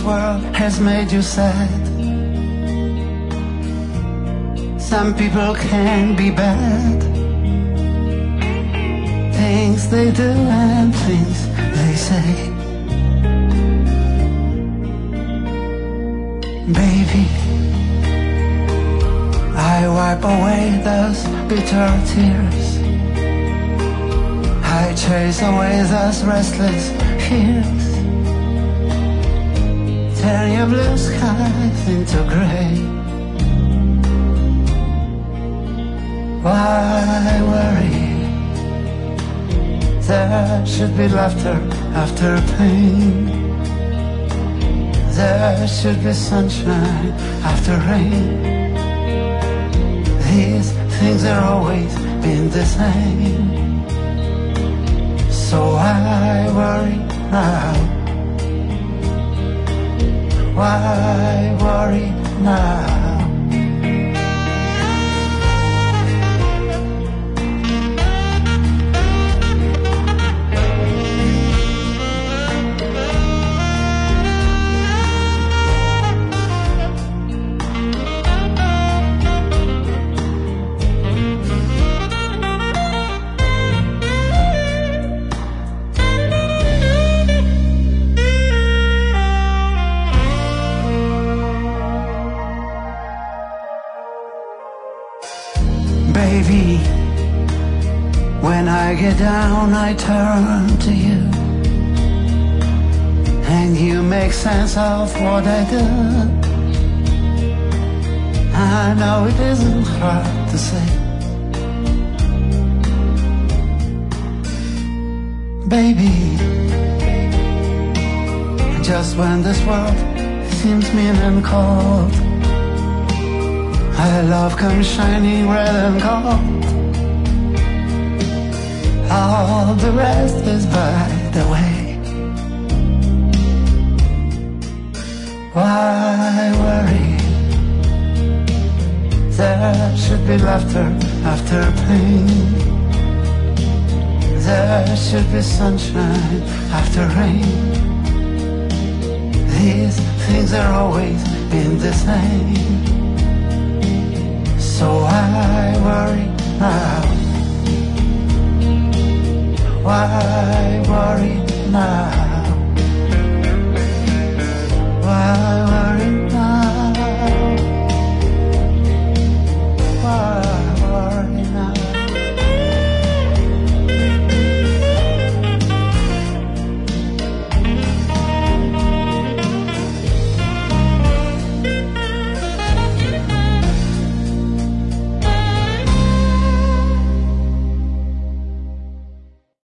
world has made you sad. Some people can be bad. Things they do and things they say. Baby, I wipe away those bitter tears. I chase away those restless years. Turn your blue skies into gray. Why worry? There should be laughter after pain. There should be sunshine after rain. These things have always been the same. So why worry now? Why worry now? Baby, when I get down I turn to you, and you make sense of what I do. I know it isn't hard to say. Baby, just when this world seems mean and cold, our love comes shining red and gold. All the rest is by the way. Why worry? There should be laughter after pain. There should be sunshine after rain. These things have always been the same.